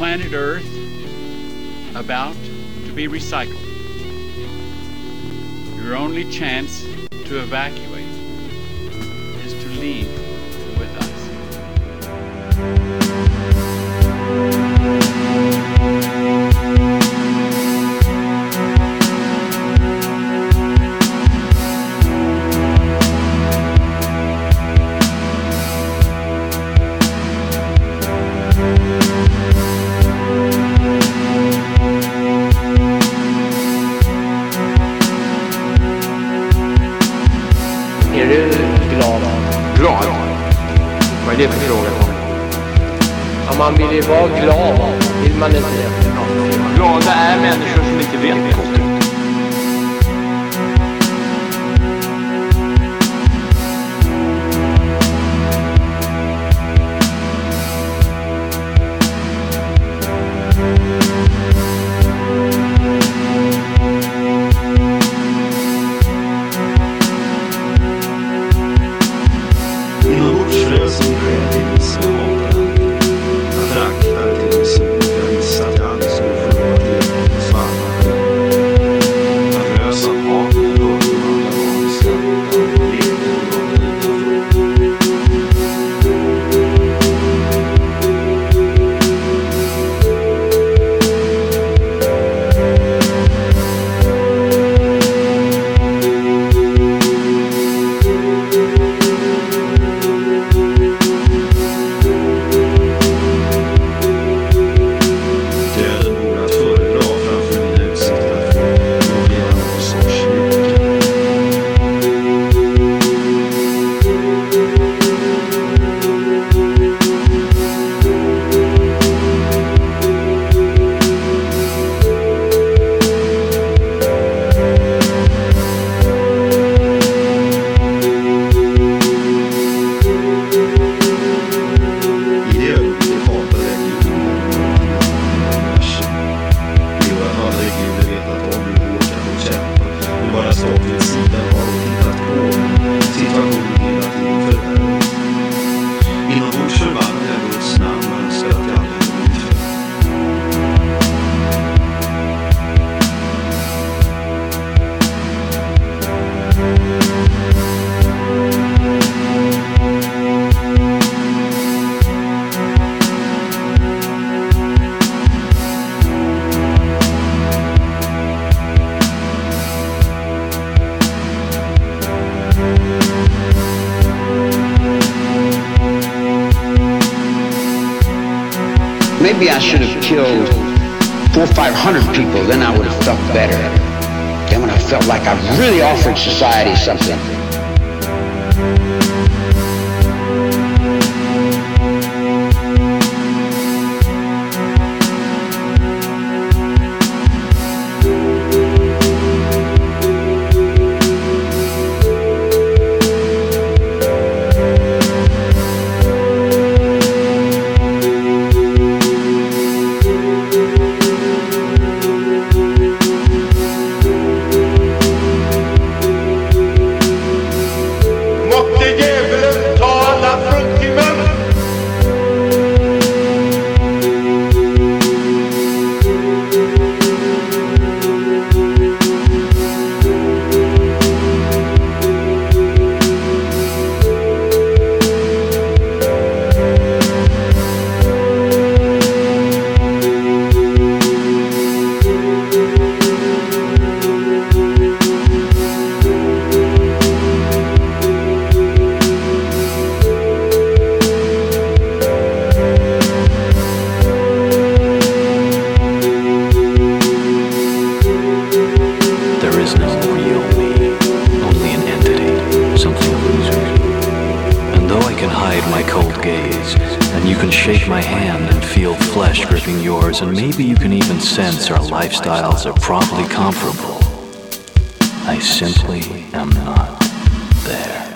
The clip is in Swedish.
planet Earth about to be recycled. Your only chance to evacuate is to leave with us. Är du glad? Glad? Vad är det för fråga? Ja, man vill ju vara glad. Vill man inte det? Glada är människor som inte vet något. Maybe I should have killed 400 or 500 people, then I would have felt better. Then when I felt like I really offered society something. Shake my hand and feel flesh gripping yours, and maybe you can even sense our lifestyles are probably comparable. I simply am not there.